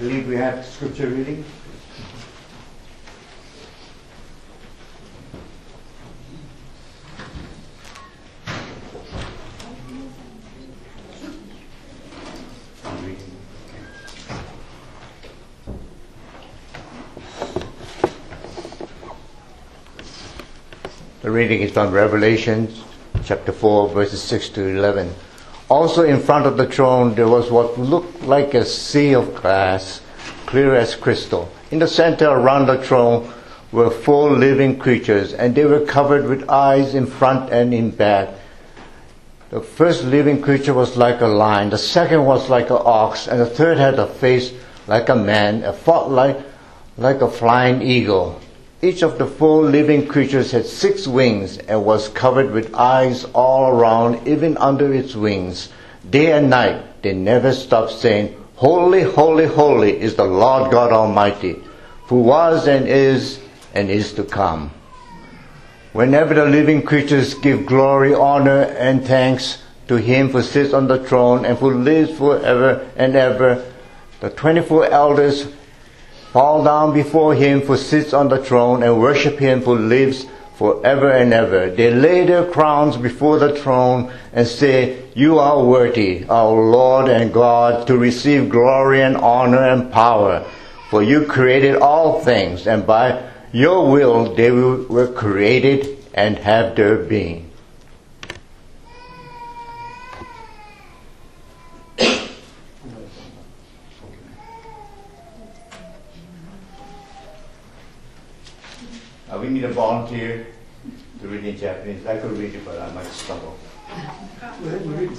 believe we have scripture reading. The reading is from Revelation chapter 4, verses 6 to 11. Also in front of the throne there was what looked like a sea of glass, clear as crystal. In the center around the throne were 4 living creatures, and they were covered with eyes in front and in back. The first living creature was like a lion, the second was like an ox, and the third had a face like a man, a foot like a flying eagle. Each of the 4 living creatures had 6 wings and was covered with eyes all around, even under its wings. Day and night they never stopped saying, "Holy, holy, holy is the Lord God Almighty, who was and is to come." Whenever the living creatures give glory, honor, and thanks to Him who sits on the throne and who lives forever and ever, the 24 elders fall down before Him who sits on the throne and worship Him who lives forever and ever. They lay their crowns before the throne and say, "You are worthy, our Lord and God, to receive glory and honor and power. For you created all things, and by your will they were created and have their being." We need a volunteer to read in Japanese. I could read it, but I might stumble. Read.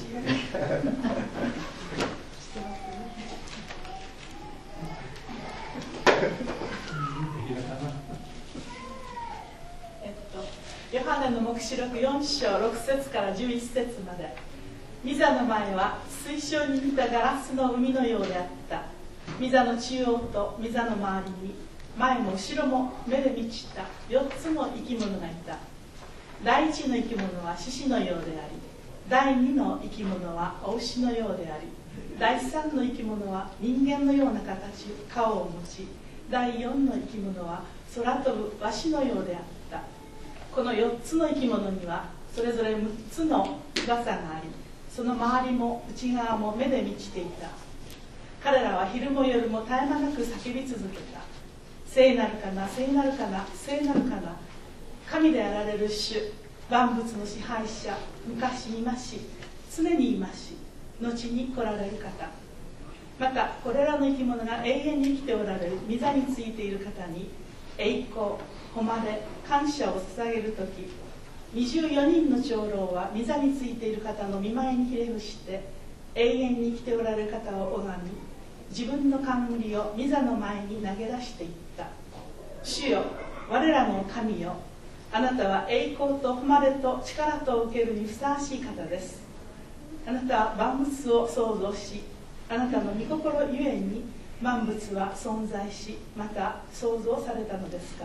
ヨハネの黙示録4章6節から11節まで。御座の前は水晶に似たガラスの海のようであった。御座の中央と御座の周りに前も後ろも目で満ちた4つの生き物がいた。第1の生き物は獅子のようであり、第2の生き物は雄牛のようであり、第3の生き物は人間のような形、顔を持ち、第4の生き物は空飛ぶワシのようであった。この4つの生き物にはそれぞれ6つの翼があり、その周りも内側も目で満ちていた。彼らは昼も夜も絶え間なく叫び続けた。聖なるかな、聖なるかな、聖なるかな。神であられる主、万物の支配者、昔いまし、常にいまし、後に来られる方。またこれらの生き物が永遠に生きておられる御座についている方に栄光、誉れ、感謝を捧げるとき、24人の長老は御座についている方の御前にひれ伏して永遠に生きておられる方を拝み、自分の冠を御座の前に投げ出していった。主よ、我らの神よ、あなたは栄光と誉れと力とを受けるにふさわしい方です。あなたは万物を創造し、あなたの御心ゆえに万物は存在し、また創造されたのですから。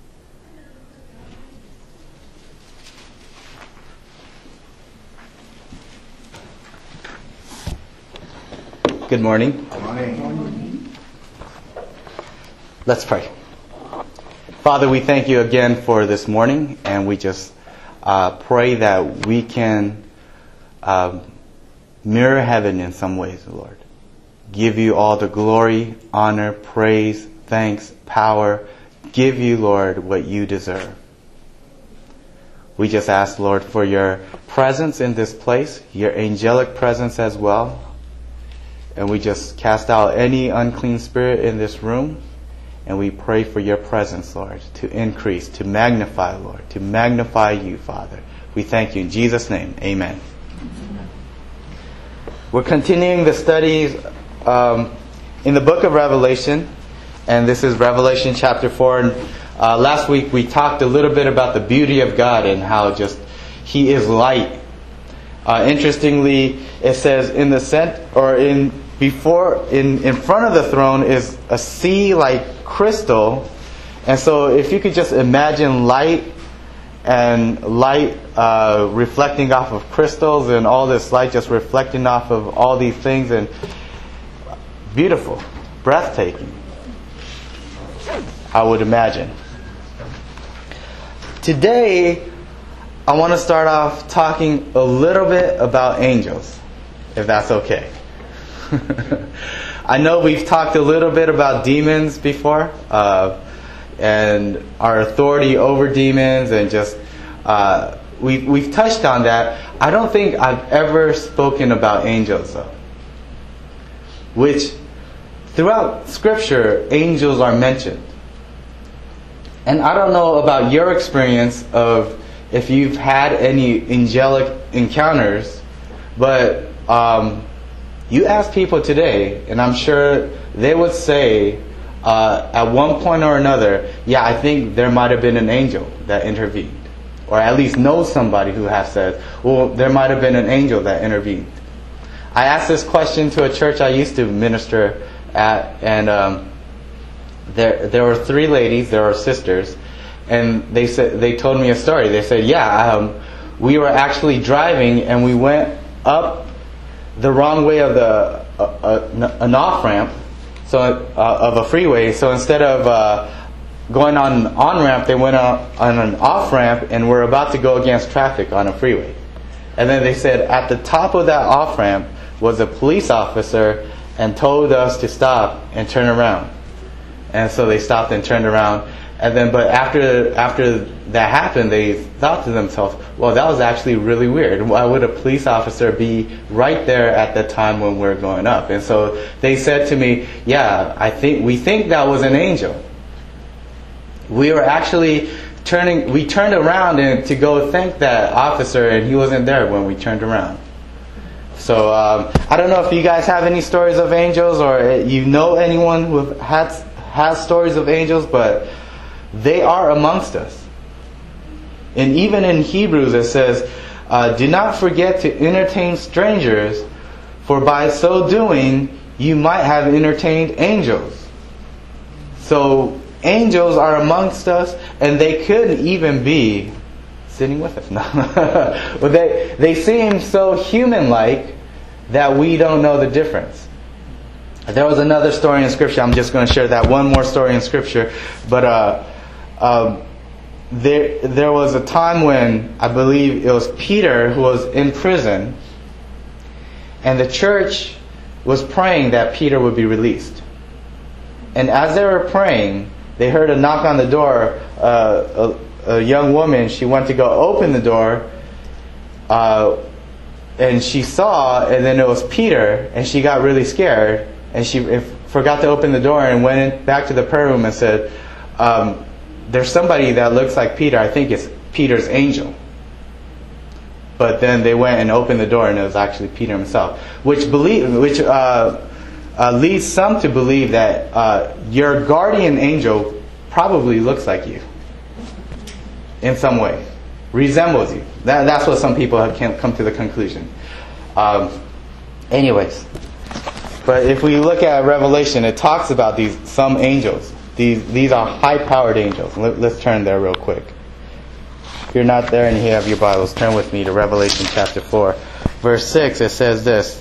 Good morning. Good morning. Let's pray. Father, we thank you again for this morning, and we just pray that we can mirror heaven in some ways, Lord. Give you all the glory, honor, praise, thanks, power. Give you, Lord, what you deserve. We just ask, Lord, for your presence in this place, your angelic presence as well. And we just cast out any unclean spirit in this room. And we pray for your presence, Lord, to increase, to magnify, Lord, to magnify you, Father. We thank you in Jesus' name. Amen. We're continuing the studies in the book of Revelation. And this is Revelation chapter 4. And last week we talked a little bit about the beauty of God and how just He is light. Interestingly, it says in the in front of the throne is a sea like crystal. And so if you could just imagine light reflecting off of crystals and all this light just reflecting off of all these things, and beautiful. breathtaking, I would imagine. Today, I want to start off talking a little bit about angels, if that's okay. I know we've talked a little bit about demons before, and our authority over demons, and just we've touched on that. I don't think I've ever spoken about angels, though. Which, throughout Scripture, angels are mentioned. And I don't know about your experience of if you've had any angelic encounters, but you ask people today, and I'm sure they would say at one point or another, yeah, I think there might have been an angel that intervened. Or at least know somebody who has said, well, there might have been an angel that intervened. I asked this question to a church I used to minister at, and there were 3 ladies, there were sisters, and they told me a story. They said, yeah, we were actually driving and we went up the wrong way of an off-ramp, so of a freeway. So instead of going on an on-ramp, they went on an off-ramp, and we're about to go against traffic on a freeway. And then they said at the top of that off-ramp was a police officer and told us to stop and turn around. And so they stopped and turned around. And then, but after that happened, they thought to themselves, well, that was actually really weird. Why would a police officer be right there at the time when we're going up? And so they said to me, yeah, we think that was an angel. We were actually we turned around to go thank that officer, and he wasn't there when we turned around. So I don't know if you guys have any stories of angels, or you know anyone who has stories of angels, but they are amongst us. And even in Hebrews it says, do not forget to entertain strangers, for by so doing you might have entertained angels. So angels are amongst us, and they could even be sitting with us. No. But they seem so human-like that we don't know the difference. There was another story in Scripture. I'm just going to share that one more story in Scripture. But there was a time when I believe it was Peter who was in prison, and the church was praying that Peter would be released. And as they were praying, they heard a knock on the door. A young woman, she went to go open the door, and she saw, and then it was Peter, and she got really scared, and she forgot to open the door and went back to the prayer room and said, there's somebody that looks like Peter. I think it's Peter's angel. But then they went and opened the door, and it was actually Peter himself, which leads some to believe that your guardian angel probably looks like you in some way, resembles you. That's what some people have come to the conclusion. Anyways, but if we look at Revelation, it talks about some angels. These are high-powered angels. Let's turn there real quick. If you're not there and you have your Bibles, turn with me to Revelation chapter 4. Verse 6, it says this.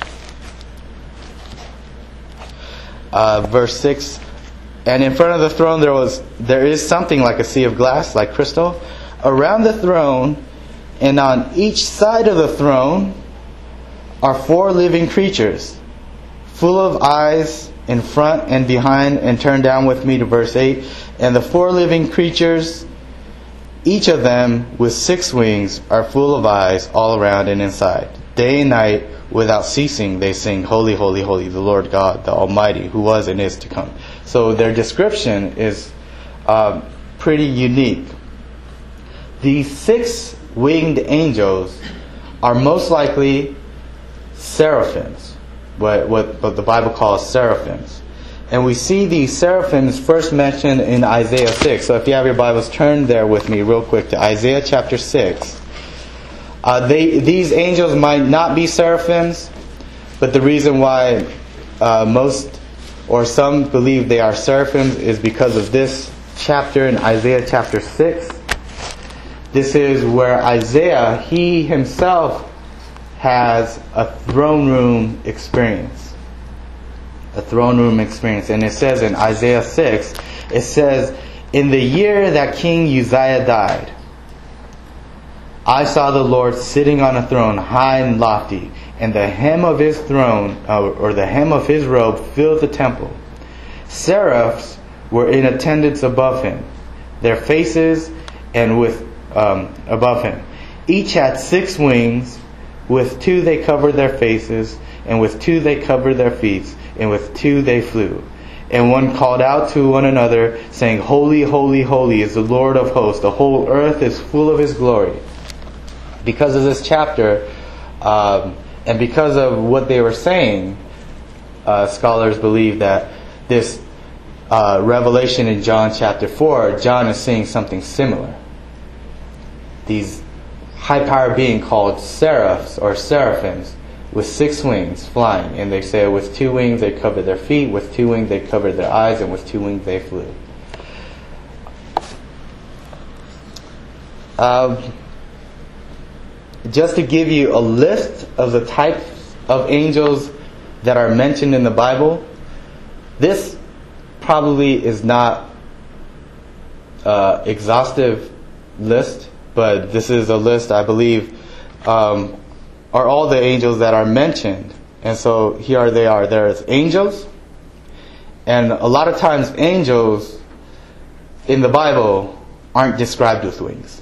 Verse 6, and in front of the throne there is something like a sea of glass, like crystal. Around the throne and on each side of the throne are 4 living creatures, full of eyes in front and behind. And turn down with me to verse 8. And the 4 living creatures, each of them with 6 wings, are full of eyes all around and inside. Day and night, without ceasing, they sing, Holy, holy, holy, the Lord God, the Almighty, who was and is to come. So their description is pretty unique. These 6 winged angels are most likely seraphims, what the Bible calls seraphims. And we see these seraphims first mentioned in Isaiah 6. So if you have your Bibles, turn there with me real quick to Isaiah chapter 6. These angels might not be seraphims, but the reason why most or some believe they are seraphims is because of this chapter in Isaiah chapter 6. This is where Isaiah, he himself has a throne room experience. A throne room experience. And it says in Isaiah 6, it says, in the year that King Uzziah died, I saw the Lord sitting on a throne high and lofty, and the hem of his throne, or the hem of his robe, filled the temple. Seraphs were in attendance above him, their faces and with above him. Each had 6 wings. With 2 they covered their faces, and with 2 they covered their feet, and with 2 they flew. And one called out to one another, saying, Holy, holy, holy is the Lord of hosts. The whole earth is full of his glory. Because of this chapter, and because of what they were saying, scholars believe that this revelation in John chapter 4, John is seeing something similar. These high-powered being called seraphs or seraphims with 6 wings flying, and they say with 2 wings they covered their feet, with 2 wings they covered their eyes, and with 2 wings they flew. Just to give you a list of the types of angels that are mentioned in the Bible, this probably is not exhaustive list, but this is a list, I believe, are all the angels that are mentioned. And so here they are. There's angels, and a lot of times angels in the Bible aren't described with wings.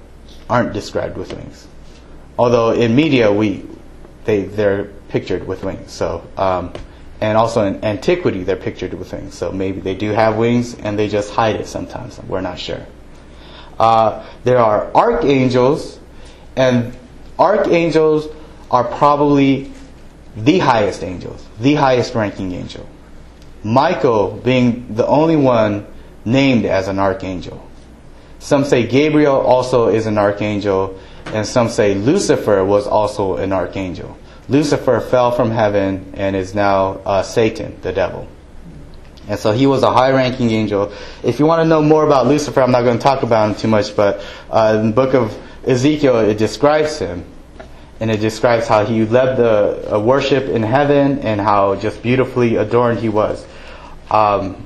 Although in media they're pictured with wings. So and also in antiquity they're pictured with wings. So maybe they do have wings and they just hide it sometimes. We're not sure. There are archangels, and archangels are probably the highest angels, the highest ranking angel. Michael being the only one named as an archangel. Some say Gabriel also is an archangel, and some say Lucifer was also an archangel. Lucifer fell from heaven and is now Satan, the devil. And so he was a high-ranking angel. If you want to know more about Lucifer, I'm not going to talk about him too much, but in the book of Ezekiel, it describes him. And it describes how he led the worship in heaven and how just beautifully adorned he was. But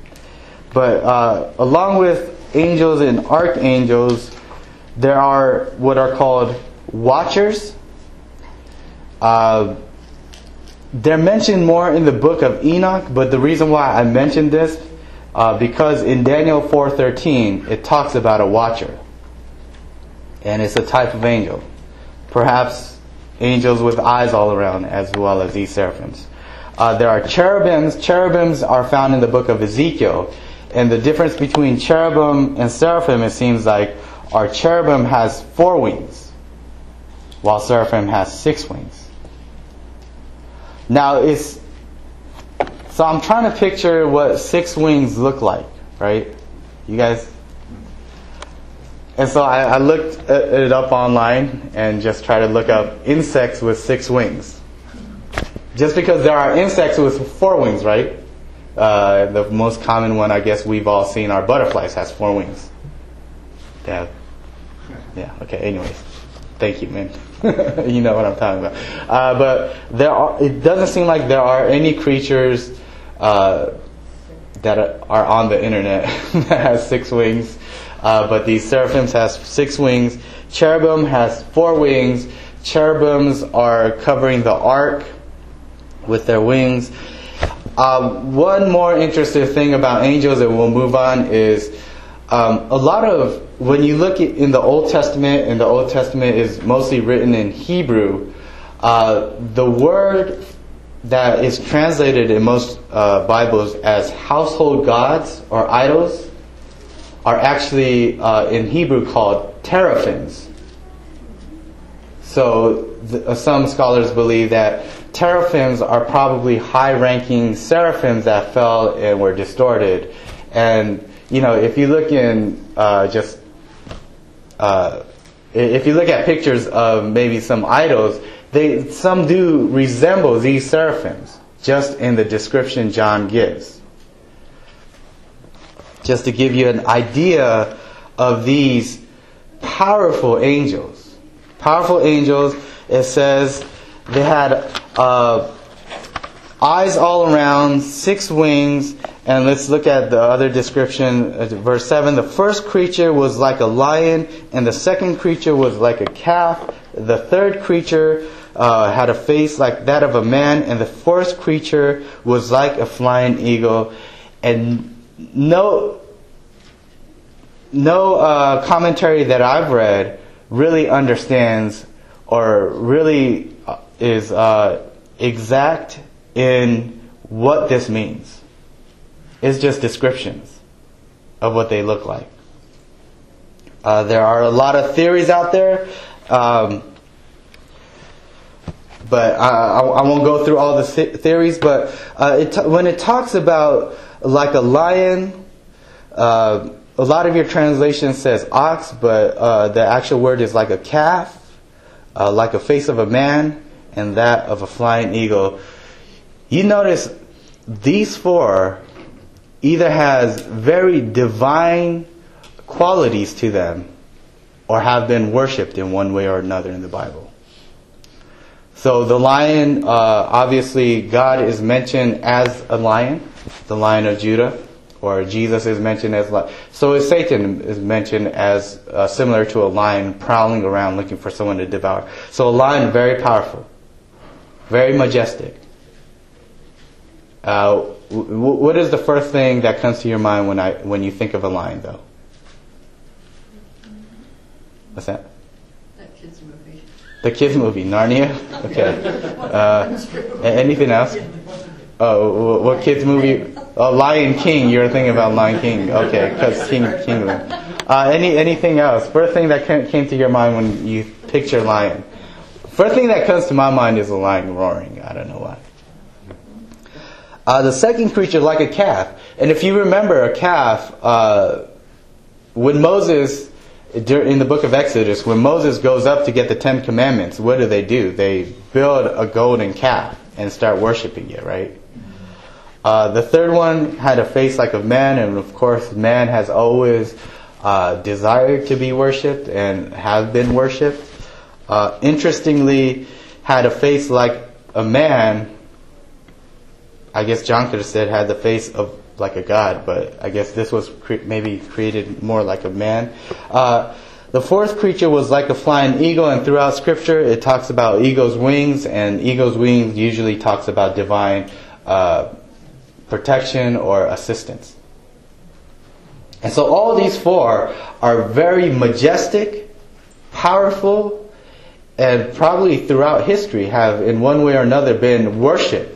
along with angels and archangels, there are what are called watchers. They're mentioned more in the book of Enoch, but the reason why I mentioned this, because in Daniel 4:13, it talks about a watcher. And it's a type of angel. Perhaps angels with eyes all around, as well as these seraphims. There are cherubims. Cherubims are found in the book of Ezekiel. And the difference between cherubim and seraphim, it seems like, our cherubim has 4 wings, while seraphim has 6 wings. Now, so I'm trying to picture what 6 wings look like, right? You guys? And so I looked it up online and just tried to look up insects with 6 wings. Just because there are insects with 4 wings, right? The most common one, I guess we've all seen, are butterflies, has 4 wings. Yeah. Okay. Anyways, thank you, man. You know what I'm talking about. But it doesn't seem like there are any creatures that are on the internet that has 6 wings. But these seraphims has 6 wings. Cherubim has 4 wings. Cherubims are covering the ark with their wings. One more interesting thing about angels, and we'll move on, is a lot of, when you look in the Old Testament, and the Old Testament is mostly written in Hebrew, the word that is translated in most Bibles as household gods or idols are actually in Hebrew called teraphims. So some scholars believe that teraphims are probably high-ranking seraphims that fell and were distorted. And if you look in if you look at pictures of maybe some idols, some do resemble these seraphims, just in the description John gives. Just to give you an idea of these powerful angels. Powerful angels, it says they had eyes all around, 6 wings. And let's look at the other description. Verse 7, the first creature was like a lion, and the second creature was like a calf. The third creature had a face like that of a man, and the fourth creature was like a flying eagle. And no commentary that I've read really understands or really is exact in what this means. It's just descriptions of what they look like. There are a lot of theories out there, but I won't go through all the theories. But when it talks about like a lion, a lot of your translation says ox, but the actual word is like a calf, like a face of a man, and that of a flying eagle. You notice these 4 either has very divine qualities to them or have been worshipped in one way or another in the Bible. So the lion, obviously God is mentioned as a lion, the Lion of Judah, or Jesus is mentioned as lion. So is Satan is mentioned as similar to a lion prowling around looking for someone to devour. So a lion, very powerful, very majestic. What is the first thing that comes to your mind when you think of a lion, though? What's that? That kids' movie. The kids' movie, Narnia? Okay. Anything else? Oh, what kids' movie? Oh, Lion King. You're thinking about Lion King. Okay, because Kingdom. Anything else? First thing that came to your mind when you picture lion? First thing that comes to my mind is a lion roaring. I don't know why. The second creature, like a calf. And if you remember, a calf, when Moses, in the book of Exodus, when Moses goes up to get the 10 Commandments, what do? They build a golden calf and start worshiping it, right? The third one had a face like a man, and of course, man has always desired to be worshipped and have been worshipped. Interestingly, had a face like a man. I guess John could have said had the face of like a god, but I guess this was maybe created more like a man. The fourth creature was like a flying eagle, and throughout Scripture it talks about eagle's wings, and eagle's wings usually talks about divine protection or assistance. And so all these 4 are very majestic, powerful, and probably throughout history have in one way or another been worshipped.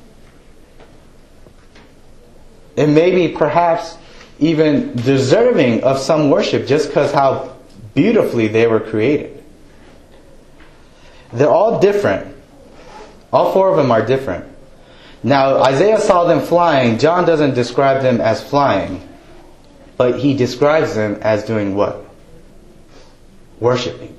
And maybe perhaps even deserving of some worship just because how beautifully they were created. They're all different. All 4 of them are different. Now, Isaiah saw them flying. John doesn't describe them as flying, but he describes them as doing what? Worshipping.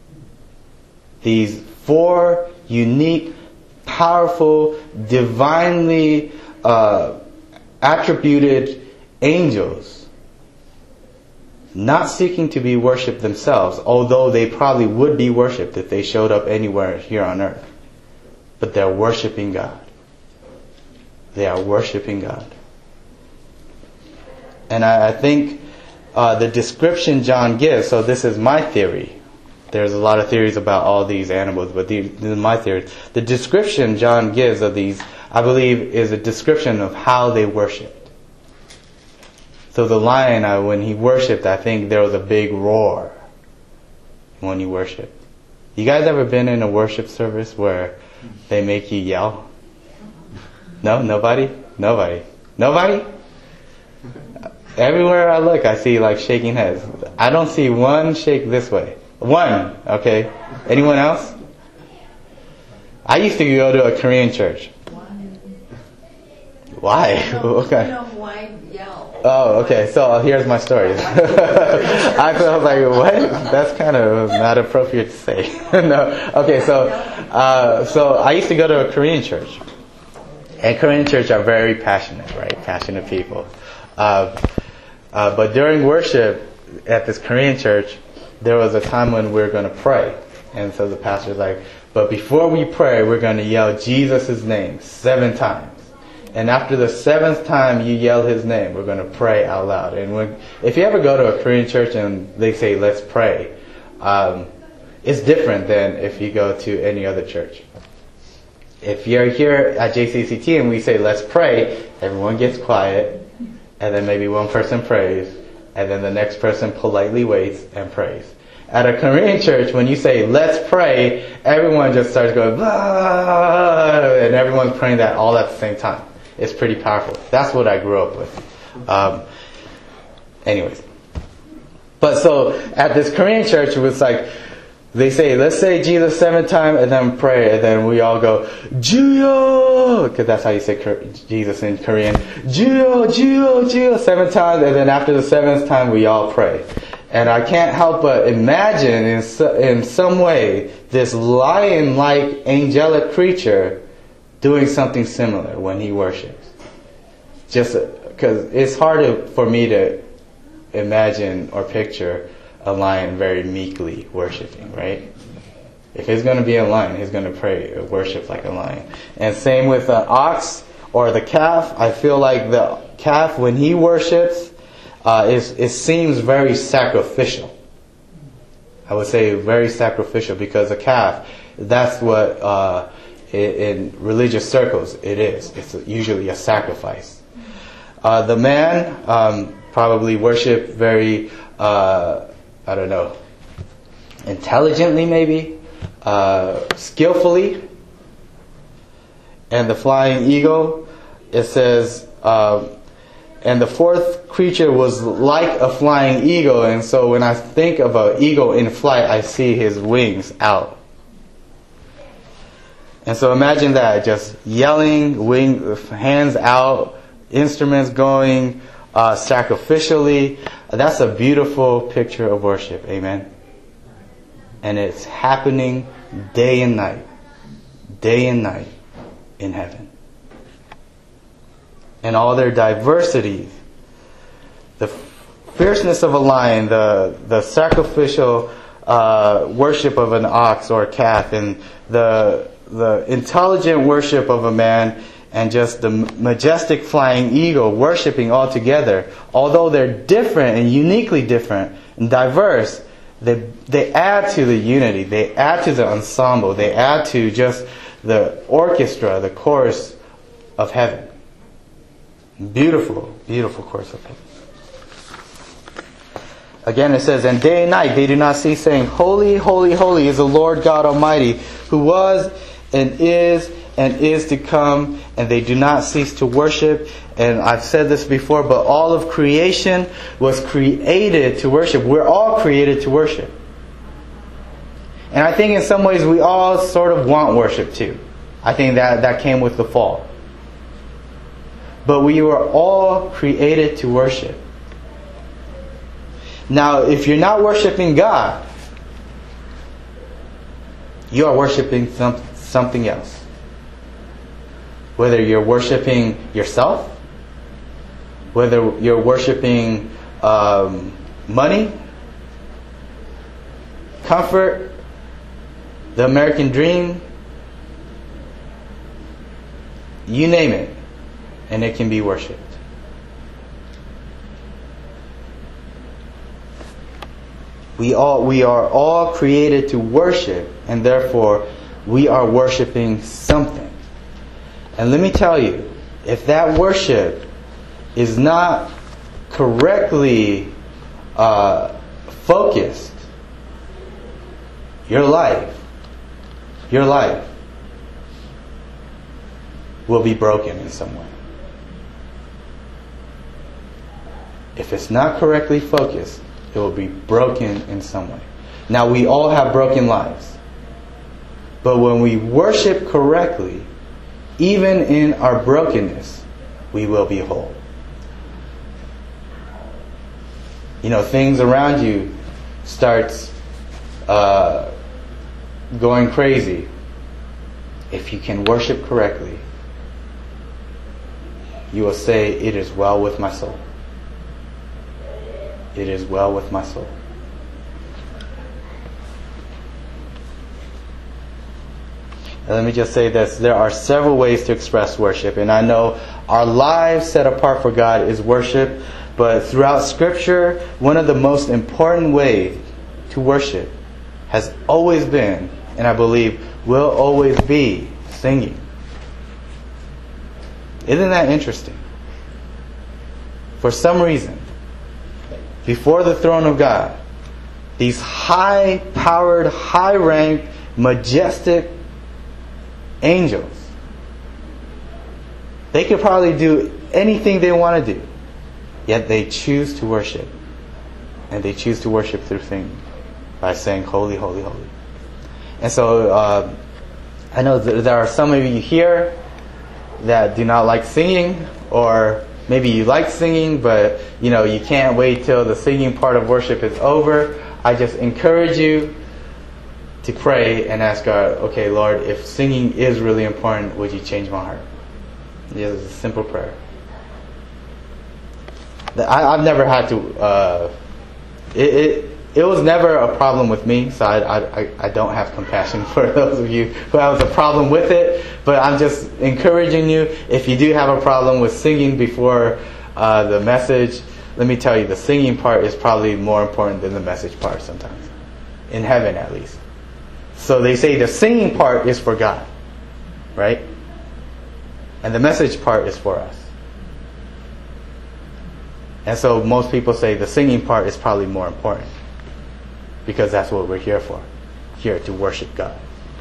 These 4 unique, powerful, divinely attributed angels, not seeking to be worshipped themselves, although they probably would be worshipped if they showed up anywhere here on earth. But they're worshiping God. They are worshiping God. And I think the description John gives, so this is my theory. There's a lot of theories about all these animals, but this is my theory. The description John gives of these, I believe, is a description of how they worshipped. So the lion, when he worshipped, I think there was a big roar when he worshipped. You guys ever been in a worship service where they make you yell? No? Nobody? Nobody? Nobody? Everywhere I look, I see like shaking heads. I don't see one shake this way. One, okay. Anyone else? I used to go to a Korean church. Why? Okay. Why yell? Oh, okay. So here's my story. I felt like, what? That's kind of not appropriate to say. No. Okay. So I used to go to a Korean church, and Korean church are very passionate, right? Passionate people. But during worship at this Korean church, there was a time when we were going to pray, and so the pastor was like, But before we pray, we're going to yell Jesus' name 7 times. And after the 7th time you yell his name, we're going to pray out loud. And if you ever go to a Korean church and they say, let's pray, it's different than if you go to any other church. If you're here at JCCT and we say, let's pray, everyone gets quiet, and then maybe one person prays, and then the next person politely waits and prays. At a Korean church, when you say, let's pray, everyone just starts going, blah, and everyone's praying that all at the same time. It's pretty powerful. That's what I grew up with. Anyways. But so, at this Korean church, it was like, they say, let's say Jesus 7 times, and then pray, and then we all go, Juyo! Because that's how you say Jesus in Korean. Juyo, Juyo, Juyo, 7 times, and then after the 7th time, we all pray. And I can't help but imagine in some way this lion-like angelic creature doing something similar when he worships. Just because it's hard for me to imagine or picture a lion very meekly worshiping, right? If he's going to be a lion, he's going to pray or worship like a lion. And same with the ox or the calf. I feel like the calf, when he worships, it seems very sacrificial. I would say very sacrificial, because a calf, that's what in religious circles it is. It's usually a sacrifice. The man probably worship very, intelligently maybe, skillfully. And the flying eagle, it says, and the 4th creature was like a flying eagle. And so when I think of an eagle in flight, I see his wings out. And so imagine that, just yelling, hands out, instruments going, sacrificially. That's a beautiful picture of worship. Amen. And it's happening day and night in heaven. And all their diversities, the fierceness of a lion, the sacrificial worship of an ox or a calf, and the intelligent worship of a man, and just the majestic flying eagle worshiping all together. Although they're different and uniquely different and diverse, they add to the unity. They add to the ensemble. They add to just the orchestra, the chorus of heaven. Beautiful, beautiful chorus of heaven. Again it says, and day and night they do not cease saying, Holy, holy, holy is the Lord God Almighty, who was and is to come, and they do not cease to worship. And I've said this before, but all of creation was created to worship. We're all created to worship. And I think in some ways we all sort of want worship too. I think that came with the fall. But we were all created to worship. Now, if you're not worshiping God, you are worshiping something else. Whether you're worshiping yourself, whether you're worshiping money, comfort, the American dream, you name it, and it can be worshipped. We are all created to worship, and therefore we are worshiping something. And let me tell you, if that worship is not correctly focused, your life will be broken in some way. If it's not correctly focused, it will be broken in some way. Now, we all have broken lives. But when we worship correctly, even in our brokenness, we will be whole. You know, things around you starts going crazy. If you can worship correctly, you will say, "It is well with my soul. It is well with my soul." And let me just say this. There are several ways to express worship. And I know our lives set apart for God is worship. But throughout Scripture, one of the most important ways to worship has always been, and I believe will always be, singing. Isn't that interesting? For some reason, before the throne of God, these high-powered, high-ranked, majestic angels, they could probably do anything they want to do, yet they choose to worship. And they choose to worship through singing, by saying, holy, holy, holy. And so, I know there are some of you here that do not like singing, or maybe you like singing, but you can't wait till the singing part of worship is over. I just encourage you to pray and ask God, okay, Lord, if singing is really important, would you change my heart? Yeah, it's a simple prayer. I've never had to. It was never a problem with me, so I don't have compassion for those of you who have a problem with it. But I'm just encouraging you, if you do have a problem with singing before the message, let me tell you, the singing part is probably more important than the message part sometimes. In heaven, at least. So they say the singing part is for God, right? And the message part is for us. And so most people say the singing part is probably more important, because that's what we're here for. Here to worship God.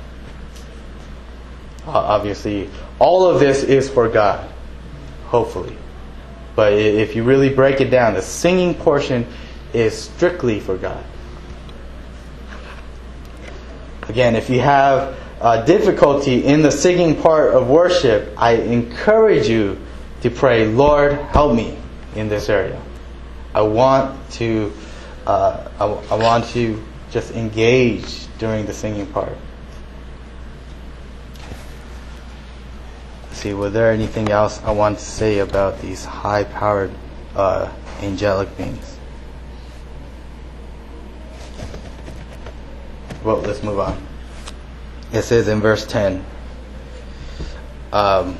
Obviously, all of this is for God. Hopefully. But if you really break it down, the singing portion is strictly for God. Again, if you have difficulty in the singing part of worship, I encourage you to pray, Lord, help me in this area. I want to just engage during the singing part. Let's see, was there anything else I want to say about these high-powered angelic beings? Well, let's move on. It says in verse 10, the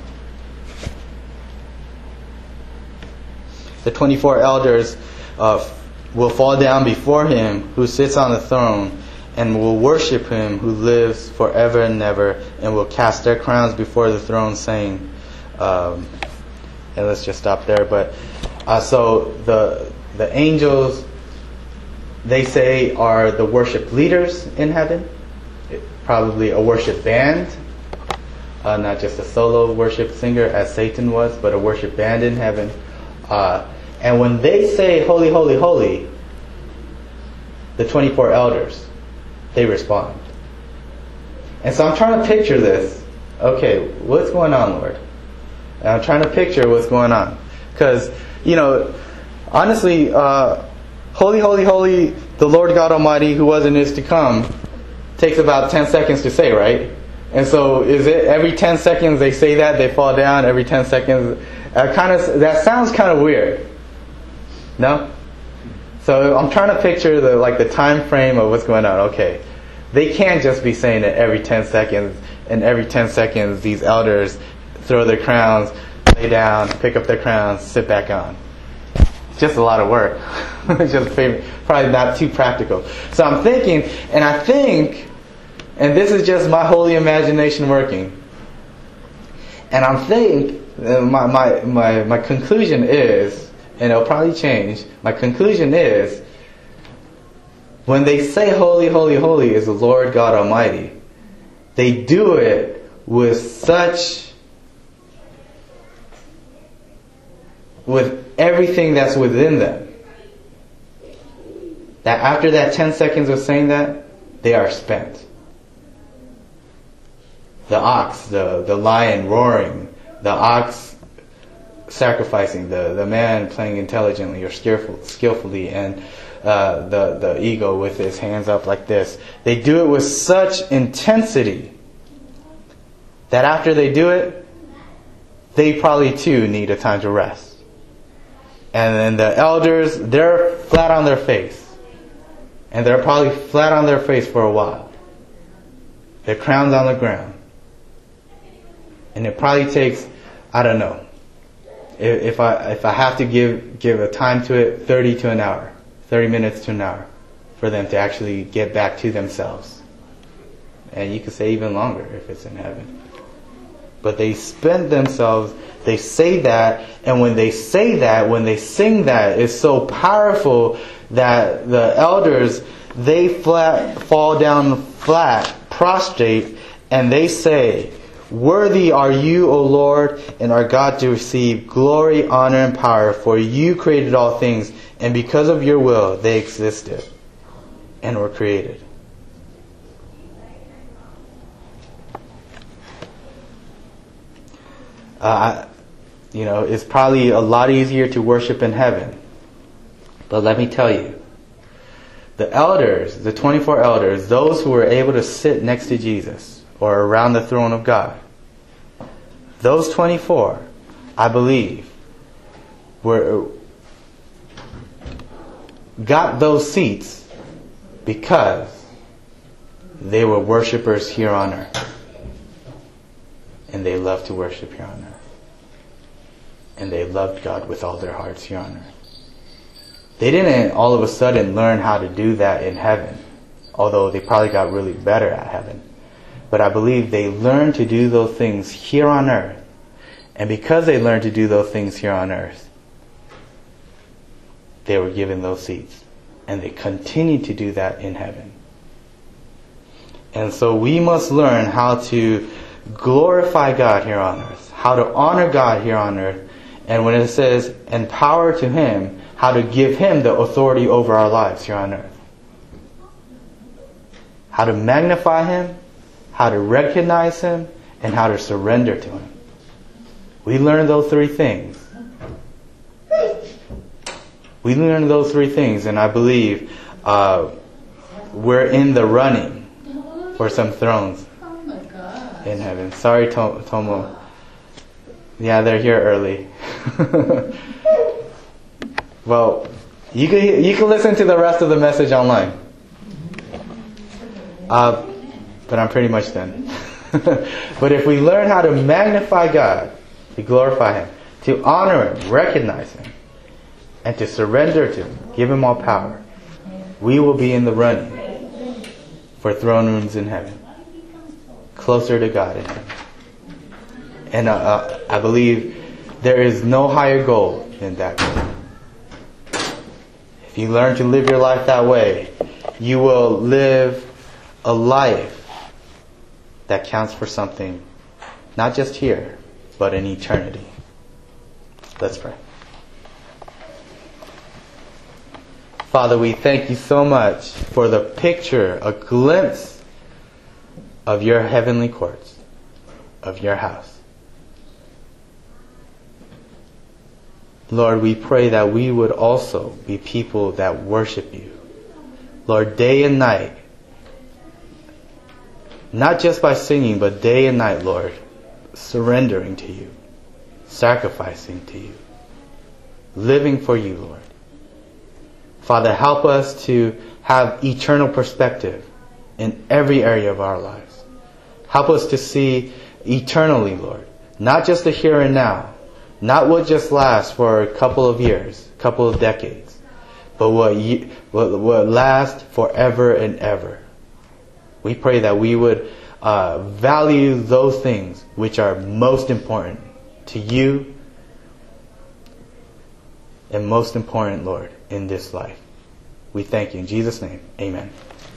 24 elders will fall down before him who sits on the throne, and will worship him who lives forever and ever, and will cast their crowns before the throne, saying, and let's just stop there. But so the angels, they say, are the worship leaders in heaven. Probably a worship band, not just a solo worship singer as Satan was, but a worship band in heaven. And when they say, holy, holy, holy, the 24 elders, they respond. And so I'm trying to picture this. Okay, what's going on, Lord? And I'm trying to picture what's going on. Because, honestly, holy, holy, holy, the Lord God Almighty, who was and is to come, takes about 10 seconds to say, right? And so is it every 10 seconds they say that, they fall down, every 10 seconds? That sounds kind of weird. No? So I'm trying to picture the time frame of what's going on. Okay, they can't just be saying it every 10 seconds, and every 10 seconds these elders throw their crowns, lay down, pick up their crowns, sit back on. It's just a lot of work. It's just probably not too practical. So I'm thinking, and this is just my holy imagination working, and I'm thinking, my conclusion is, and it'll probably change, my conclusion is, when they say holy, holy, holy is the Lord God Almighty, they do it with everything that's within them, that after that 10 seconds of saying that, they are spent. The ox, the lion roaring, the ox sacrificing, the man playing intelligently or skillfully, and the eagle with his hands up like this. They do it with such intensity that after they do it, they probably too need a time to rest. And then the elders, they're flat on their face. And they're probably flat on their face for a while. Their crowns on the ground. And it probably takes, I don't know, if I have to give a time to it, 30 to an hour, 30 minutes to an hour, for them to actually get back to themselves. And you could say even longer if it's in heaven. But they spend themselves, they say that, and when they say that, when they sing that, it's so powerful that the elders, they fall down flat, prostrate, and they say, "Worthy are you, O Lord, and our God, to receive glory, honor, and power, for you created all things, and because of your will they existed and were created." It's probably a lot easier to worship in heaven. But let me tell you, the elders, the 24 elders, those who were able to sit next to Jesus or around the throne of God, those 24, I believe, got those seats because they were worshipers here on earth. And they loved to worship here on earth. And they loved God with all their hearts here on earth. They didn't all of a sudden learn how to do that in heaven, although they probably got really better at heaven. But I believe they learned to do those things here on earth. And because they learned to do those things here on earth, they were given those seats. And they continue to do that in heaven. And so we must learn how to glorify God here on earth, how to honor God here on earth, and when it says "and power to Him," how to give Him the authority over our lives here on earth. How to magnify Him, how to recognize Him, and how to surrender to Him. We learn those three things. We learn those three things, and I believe we're in the running for some thrones in heaven. Sorry, Tomo. Yeah, they're here early. Well, you can listen to the rest of the message online. But I'm pretty much done. But if we learn how to magnify God, to glorify Him, to honor Him, recognize Him, and to surrender to Him, give Him all power, we will be in the running for throne rooms in heaven, closer to God in heaven. And I believe there is no higher goal than that goal. If you learn to live your life that way, you will live a life that counts for something, not just here, but in eternity. Let's pray. Father, we thank You so much for the picture, a glimpse of Your heavenly courts, of Your house. Lord, we pray that we would also be people that worship You. Lord, day and night, not just by singing, but day and night, Lord, surrendering to You, sacrificing to You, living for You, Lord. Father, help us to have eternal perspective in every area of our lives. Help us to see eternally, Lord, not just the here and now, not what just lasts for a couple of years, couple of decades, but what lasts forever and ever. We pray that we would value those things which are most important to You and most important, Lord, in this life. We thank You. In Jesus' name, amen.